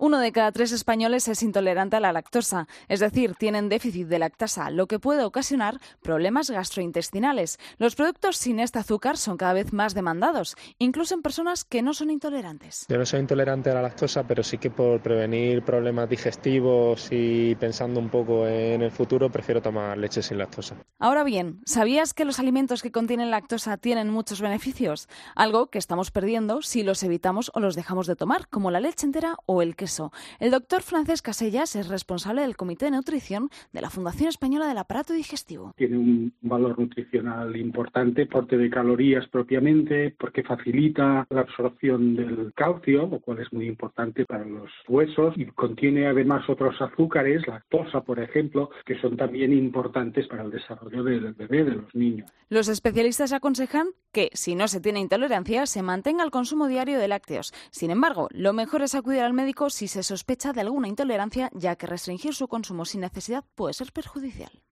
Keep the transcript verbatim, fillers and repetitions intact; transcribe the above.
Uno de cada tres españoles es intolerante a la lactosa, es decir, tienen déficit de lactasa, lo que puede ocasionar problemas gastrointestinales. Los productos sin este azúcar son cada vez más demandados, incluso en personas que no son intolerantes. Yo no soy intolerante a la lactosa, pero sí que por prevenir problemas digestivos y pensando un poco en el futuro, prefiero tomar leche sin lactosa. Ahora bien, ¿sabías que los alimentos que contienen lactosa tienen muchos beneficios? Algo que estamos perdiendo si los evitamos o los dejamos de tomar, como la leche entera o el queso. El doctor Francesc Casellas es responsable del Comité de Nutrición de la Fundación Española del Aparato Digestivo. Tiene un valor nutricional importante, aporte de calorías propiamente, porque facilita la absorción del calcio, lo cual es muy importante para los huesos, y contiene además otros azúcares, lactosa por ejemplo, que son también importantes para el desarrollo del bebé, de los niños. Los especialistas aconsejan que, si no se tiene intolerancia, se mantenga el consumo diario de lácteos. Sin embargo, lo mejor es acudir al médico si se sospecha de alguna intolerancia, ya que restringir su consumo sin necesidad puede ser perjudicial.